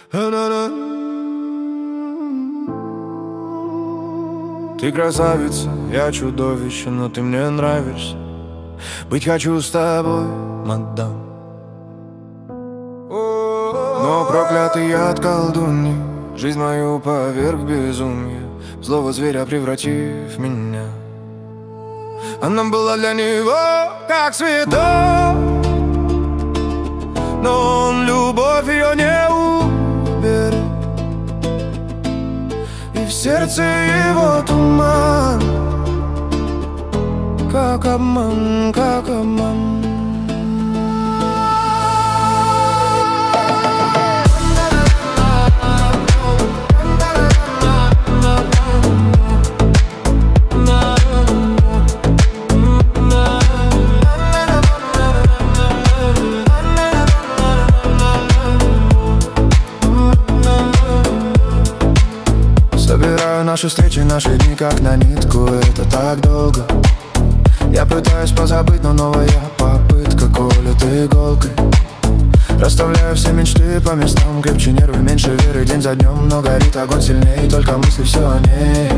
Ты красавица, я чудовище, но ты мне нравишься. Быть хочу с тобой, мадам. Но проклятый яд колдуньи жизнь мою поверг безумие, злого зверя превратив меня. Она была для него как цветок, но он любовь ее не уберег. И в сердце его туман, как обман, как обман. Собираю наши встречи, наши дни как на нитку. Это так долго. Я пытаюсь позабыть, но новая попытка колет иголкой. Расставляю все мечты по местам, крепче нервы, меньше веры день за днем. Но горит огонь сильнее, только мысли все о ней,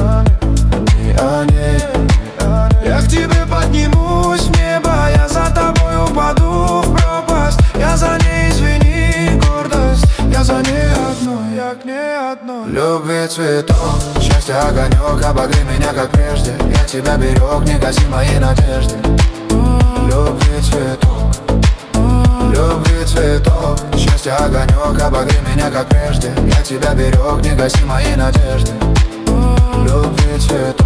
о ней. Я к тебе поднимусь в небо, я за тобой упаду в пропасть. Я за ней, извини, гордость, я за ней одной, я к ней одной. Любви цветок, счастья огонек, обогрей меня как прежде. Я тебя берег, не гаси мои надежды. Любви цветок, любви цветок, счастья огонек, обогрей меня как прежде. Я тебя берег, не гаси мои надежды. Любви цветок.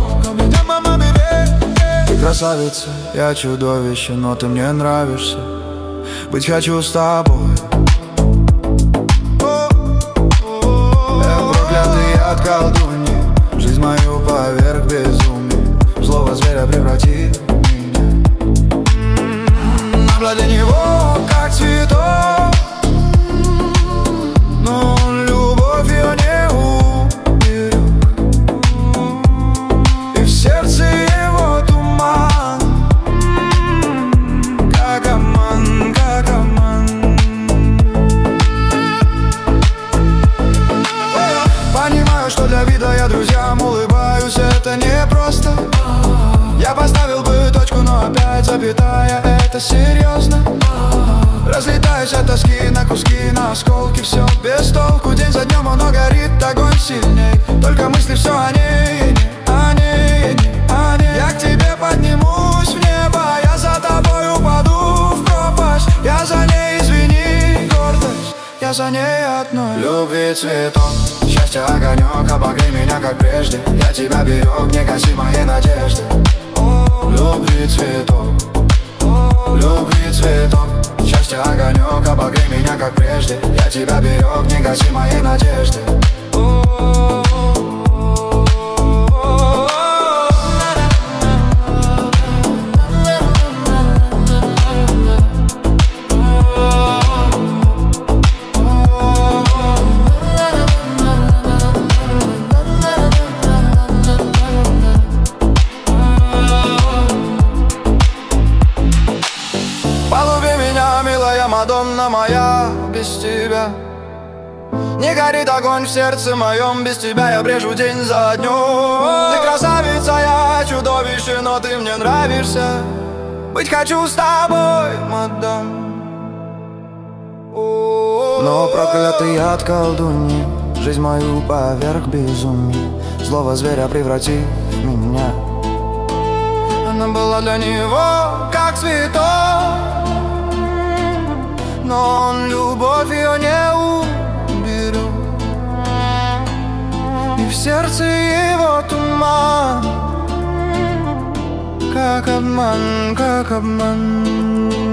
Ты красавица, я чудовище, но ты мне нравишься. Быть хочу с тобой. Я проклятый яд колдуньи жизнь мою поверг безумие, злого зверя преврати меня. Она для него как цветок, но он любовь ее не уберег. И в сердце его туман, как обман, как обман. Понимаю, что для вида я друзьям улыбаюсь, это непросто. Я поставил бы точку, но опять запятая, это серьезно. Разлетаюсь от тоски на куски, на осколки, все без толку. День за днем оно горит, огонь сильней. Только мысли все о ней, о ней, о ней. Я к тебе поднимусь в небо, я за тобой упаду в пропасть. Я за ней, извини, гордость, я за ней одной. Любви цветок, счастья огонек, обогрей меня как прежде. Я тебя берег, не гаси мои надежды. Любви цветок, любви цветок, счастья огонек, обогрей меня как прежде. Я тебя берег, не гаси мои надежды. Мадонна моя, без тебя не горит огонь в сердце моем. Без тебя я брежу день за днем. Ты красавица, я чудовище, но ты мне нравишься. Быть хочу с тобой, мадам. Но проклятый яд колдуньи жизнь мою поверг безумие, злого зверя преврати в меня. Она была для него как цветок, но он любовь ее не уберег. И в сердце его туман, как обман, как обман.